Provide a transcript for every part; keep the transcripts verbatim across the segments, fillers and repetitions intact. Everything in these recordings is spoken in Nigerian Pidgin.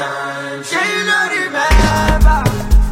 time. She no remember.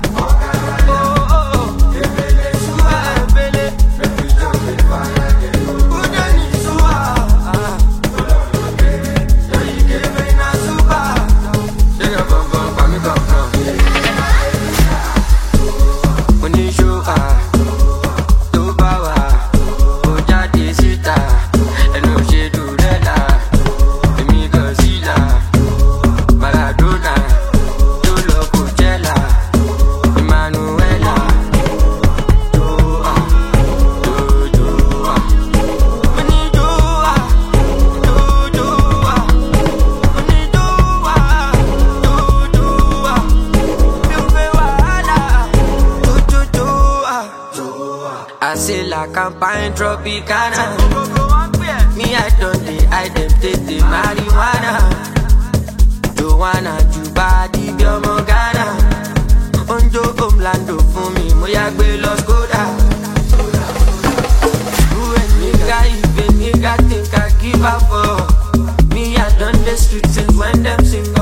I say la campagne Tropicana. Me I don't dey, I dem take the marijuana. Joanna, Juba, di biomo Ghana. Onjo Omlando fún mi, mo ya gbe lọ Skoda. Who a nigga if a nigga think I give up for? Me I done the street since when them sing.